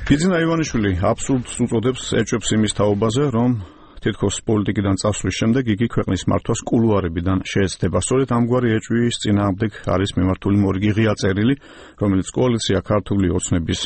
ბიძინა ივანიშვილი აბსურდს უწოდებს ეჭვებს იმის თაობაზე, რომ თითქოს პოლიტიკიდან წასვლის შემდეგ იგი ქვეყნის მართვას კულუარებიდან შეეცდება. სწორედ ამგვარი ეჭვის წინააღმდეგ არის მიმართული მორიგი ღია წერილი, რომელიც კოალიცია ქართული ოცნების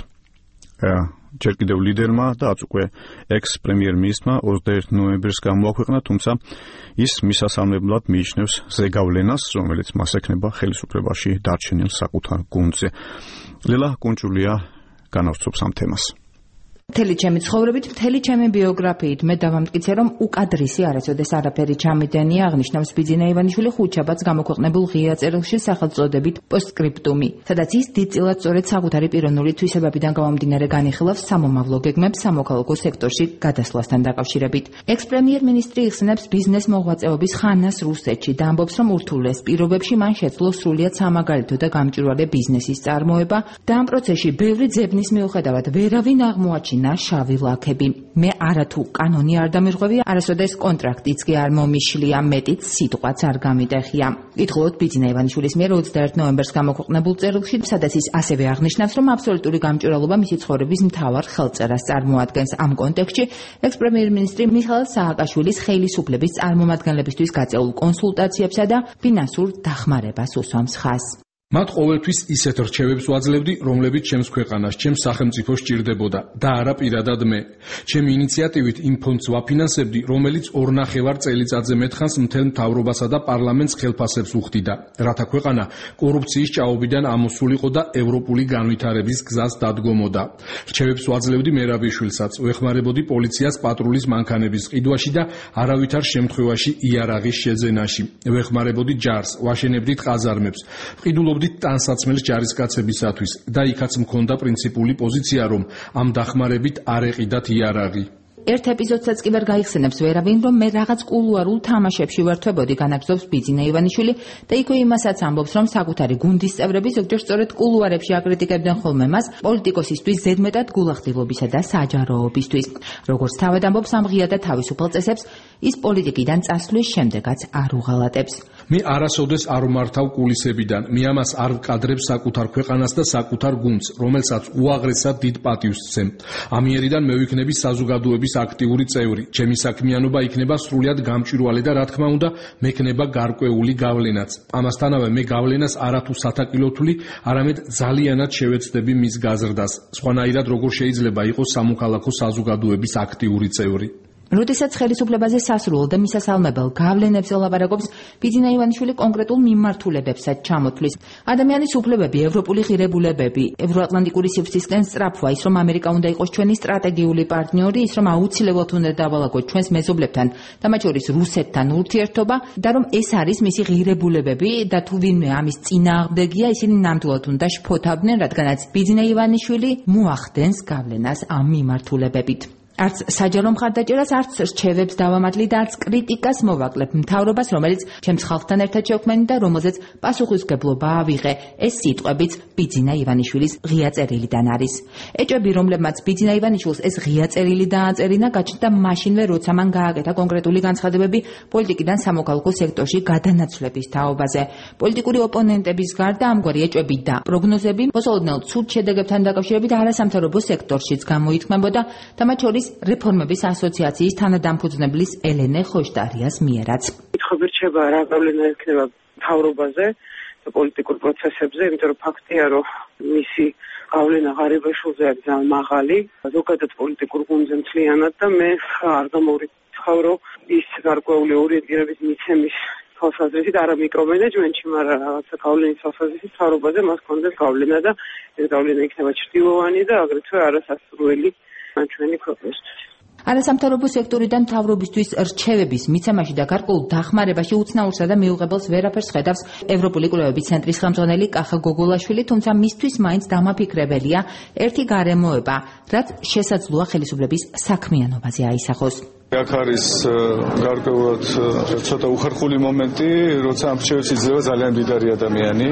ჯერ კიდევ ლიდერმა და უკვე ექს-პრემიერ-მინისტრმა 21 ნოემბერს გამოაქვეყნა, თუმცა ის მისასალმებლად მიიჩნევს ზეგავლენას, რომელიც მას ექნება ხელისუფლებაში დარჩენილ საკუთარ გუნდზე. ლელა კუნჭულია განავრცობს ამ თემას. მთელი ჩემი ცხოვრებით, მთელი ჩემი ბიოგრაფიით მე დავამტკიცე, რომ უკადრისი არასოდეს არაფერი ჩამიდენია, აღნიშნავს ბიძინა ივანიშვილი ხუთშაბათს გამოქვეყნებულ ღია წერილში სახელწოდებით პოსტსკრიპტუმი, სადაც ის დიდწილად სწორედ საკუთარი პიროვნული თვისებებიდან გამომდინარე განიხილავს სამომავლო გეგმებს სამოქალაქო სექტორში გადასვლასთან დაკავშირებით. ექს-პრემიერ-მინისტრი იხსენებს ბიზნეს მოღვაწეობის ხანას რუსეთში და ამბობს, რომ ურთულეს პირობებში მან შეძლო სრულიად სამაგალითო და გამჭვირვალე ბიზნესის წარმოება და ამ პროცესში ბევრი ძებნის მიუხედავად ვერავინ აღმოაჩინა შავი ლაქები. მე არათუ კანონი არ დამირღვევია, არასოდეს კონტრაქტიც კი არ მომიშლია, მეტიც სიტყვაც არ გამიტეხია. კითხულობთ ბიძინა ივანიშვილის მიერ 21 ნოემბერს გამოქვეყნებულ წერილში, სადაც ის ასევე აღნიშნავს, რომ აბსოლუტური გამჭვირვალობა მისი ცხოვრების მთავარ ხელწერას წარმოადგენს. ამ კონტექსტში ექს-პრემიერ-მინისტრი მიხაილ სააკაშვილის ხელისუფლების წარმომადგენლებისთვის გაწეულ კონსულტაციებსა და ფინანსურ დახმარებას უსვამს ხაზს. მათ ყოველთვის ისეთ რჩევებს ვაძლევდი, რომლებიც ჩემს ქვეყანას, ჩემს სახელმწიფოს სჭირდებოდა და არა პირადად მე. ჩემი ინიციატივით იმ ფონდს ვაფინანსებდი, რომელიც 2.5 წელიწადზე მეტხანს მთელ მთავრობასა და პარლამენტს ხელფასებს უხდიდა, რათა ქვეყანა კორუფციის ჭაობიდან ამოსულიყო და ევროპული განვითარების გზას დადგომოდა. რჩევებს ვაძლევდი მერაბიშვილსაც, ვეხმარებოდი პოლიციას პატრულის მანქანების ყიდვაში და არავითარ შემთხვევაში იარაღის შეძენაში. ვეხმარებოდი ჯარს, ვაშენებდით ყაზარმებს, ვყიდულობდი ტანსაცმელს ჯარისკაცებისათვის და იქაც მქონდა პრინციპული პოზიცია, რომ ამ დახმარებით არ ეყიდათ იარაღი. ერთ ეპიზოდსაც კი ვერ გაიხსენებს ვერავინ, რომ მე რაღაც კულუარულ თამაშებში ვერთვებოდი, განაგრძობს ბიძინა ივანიშვილი და იქვე იმასაც ამბობს, რომ საკუთარი გუნდის წევრები ზოგჯერ სწორედ კულუარებში აკრიტიკებდნენ ხოლმე მას პოლიტიკოსისთვის ზედმეტად გულახდილობისა და საჯაროობისთვის. როგორც თავად ამბობს ამ ღია და თავისუფალ წესებს, ის პოლიტიკიდან წასვლის შემდეგაც არ უღალატებს. მე არასოდეს არ ვმართავ კულისებიდან, მე ამას არ ვკადრებ საკუთარ ქვეყანას და საკუთარ გუნდს, რომელსაც უაღრესად დიდ პატივს ვცემ. ამიერიდან მე ვიქნები საზოგადოების აქტიური წევრი. ჩემი საქმიანობა იქნება სრულიად გამჭვირვალე და რა თქმა უნდა, მექნება გარკვეული გავლენაც. ამასთანავე მე გავლენას არათუ სათაკილოთვლი, არამედ ძალიანად შევეცდები მის გაზრდას. სხვანაირად როგორ შეიძლება იყოს სამოქალაქო საზოგადოების აქტიური წევრი. როდესაც ხელისუფლებაზე სასრულ და მისასალმებელ გავლენებზე ლაპარაკობს, ბიძინა ივანიშვილი კონკრეტულ მიმართულებებსაც ჩამოთვლის. ადამიანის უფლებები, ევროპული ღირებულებები, ევროატლანტიკური სივრცისკენ სწრაფვა, ის რომ ამერიკა უნდა იყოს ჩვენი სტრატეგიული პარტნიორი, ის რომ აუცილებლად უნდა დავალაგოთ ჩვენს მეზობლებთან და მათ შორის რუსეთთან ურთიერთობა და რომ ეს არის მისი ღირებულებები და თუ ვინმე ამის წინააღმდეგია, ისინი ნამდვილად უნდა შფოთავდნენ, რადგანაც ბიძინა ივანიშვილი მოახდენს გავლენას ამ მიმართულებებით. არც საჯარო მხარდაჭერას, არც რჩევებს დავამატლი და არც კრიტიკას მოვაკლებ მთავრობას, რომელიც ჩემს ხალხთან ერთად შევქმენი და რომელზეც პასუხისმგებლობა ავიღე. ეს სიტყვებიც ბიძინა ივანიშვილის ღია წერილიდან არის. ეჭვები, რომლებმაც ბიძინა ივანიშვილს ეს ღია წერილი დააწერინა, გაჩნდა მაშინვე, როცა მან გააკეთა კონკრეტული განცხადებები პოლიტიკიდან სამოქალაქო სექტორში გადანაცვლების თაობაზე. პოლიტიკური ოპონენტების გარდა ამგვარი ეჭვები და პროგნოზები მოსალოდნელ ცუდ შედეგებთან დაკავშირებით არასამთავრობო სექტორშიც გამოითქმებოდა და მათ შორის რეფორმების ასოციაციის თანადამფუძნებლის ელენე ხოშტარიას მიერაც. კითხვები რჩება რა გავლენა ექნება მთავრობაზე და პოლიტიკურ პროცესებზე, იმიტომ რომ ფაქტია, რომ მისი გავლენა ღარიბაშვილზე არის ძალიან მაღალი, ზოგადად პოლიტიკურ გუნდზე მთლიანად და მე არ გამოვიწყავ, რომ ის გარკვეული ორიენტირების მიცემის თვალსაზრისით არა მიკრომენეჯმენტში, მაგრამ რაღაცა გავლენის თვალსაზრისით მთავრობაზე მას კონდეს გავლენა და ეს გავლენა იქნება ჩრდილოვანი და აგრეთვე არასასურველი ჩვენი ქვეყნისთვის. არასამთავრობო სექტორიდან მთავრობისთვის რჩევების მიცემაში და გარკვეულ დახმარებაში უცნაურსა და მიუღებელს ვერაფერს ხედავს ევროპული კვლევების ცენტრის ხელმძღვანელი კახა გოგოლაშვილი, თუმცა მისთვის მაინც დამაფიქრებელია ერთი გარემოება, რაც შესაძლოა ხელისუფლების საქმიანობაზე აისახოს. აქ არის გარკვეულად ცოტა უხერხული მომენტი, როცა ამ რჩევებს იძლევა ძალიან მდიდარი ადამიანი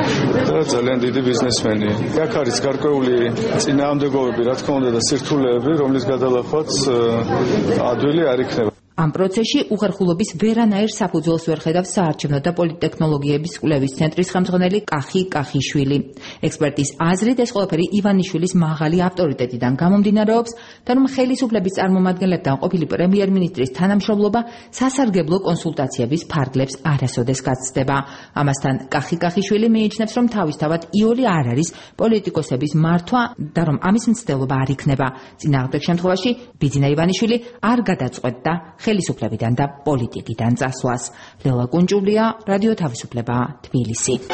და ძალიან დიდი ბიზნესმენი. აქ არის გარკვეული წინააღმდეგობები, რა თქმა უნდა, და სირთულეები, რომლის გადალახვაც ადვილი არ იქნება. ამ პროცესში უხერხულობის ვერანაირ საფუძველს ვერ ხედავს საარჩევნო და პოლიტექნოლოგიების კვლევის ცენტრის ხელმძღვანელი კახი კახიშვილი. ექსპერტის აზრით, ეს ყველაფერი ივანიშვილის მაღალი ავტორიტეტიდან გამომდინარეობს და რომ ხელისუფლების წარმომადგენლებთან ყოფილი პრემიერ-მინისტრის თანამშრომლობა სასარგებლო კონსულტაციების ფარგლებს არასოდეს გაცდება. ამასთან კახი კახიშვილი მიიჩნევს, რომ თავისთავად იოლი არ არის პოლიტიკოსების მართვა და რომ ამის მცდელობა არ იქნება. წინააღმდეგ შემთხვევაში ბიძინა ივანიშვილი არ გადაწყვეტდა ხელისუფლებიდან და პოლიტიკიდან წასვლას. ლელა კუნჭულია, რადიო თავისუფლება, თბილისი.